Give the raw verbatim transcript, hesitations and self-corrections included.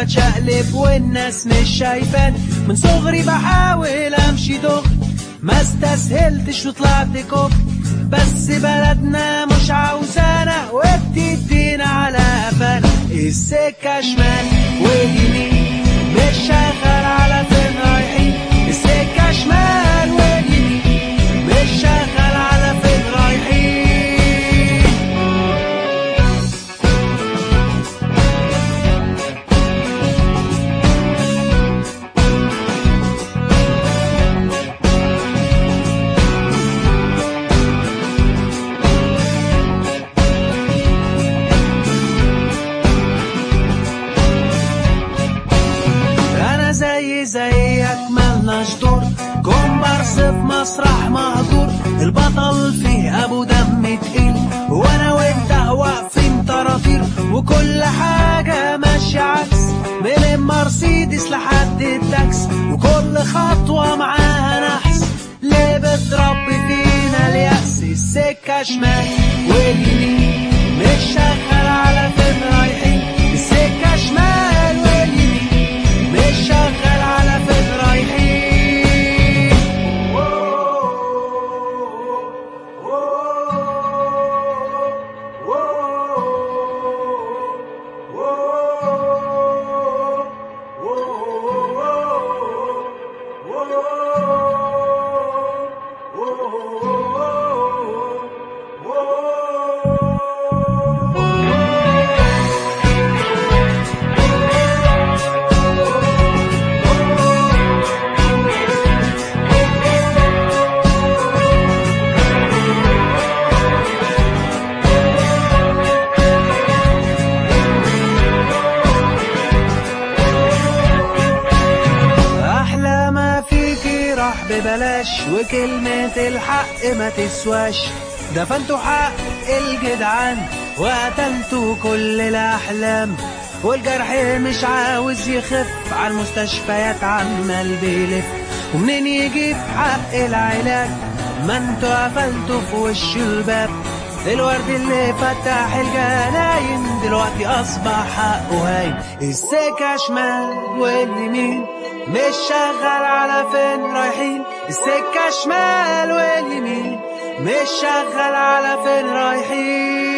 بتشقلب والناس مش شايفان. من صغري بحاول امشي دغري ما استسهلتش وطلعت كوب، بس بلدنا مش عاوزانا وبتدينا على قفانا. السكة شمال واليمين مش شغال على فين رايحين. السكة شمال واليمين مش شغال على فين رايحين. زي زيك ملناش دور، كومبارس في مسرح مهجور، البطل فيه ابو دم تقيل وانا وانت واقفين طراطير، وكل حاجة ماشية عكس من المرسيدس لحد التاكس، وكل خطوة معاها نحس ليه بتربي فينا اليأس. السكة شمال واليمين مش شغال على فين رايحين. السكة شمال واليمين مش شغال على فين رايحين. ببلاش وكلمة الحق ما تسواش، دفنتوا حق الجدعان وقتلتوا كل الأحلام، والجرح مش عاوز يخف على المستشفيات عمال بيلف، ومنين يجيب حق العلاج ما انتوا قفلتوا في وش الباب. الورد اللي فتح الجناين دلوقتي أصبح حقه هاين. السكة شمال واليمين مش شغال على فين رايحين. السكة شمال واليمين مش شغال على فين رايحين.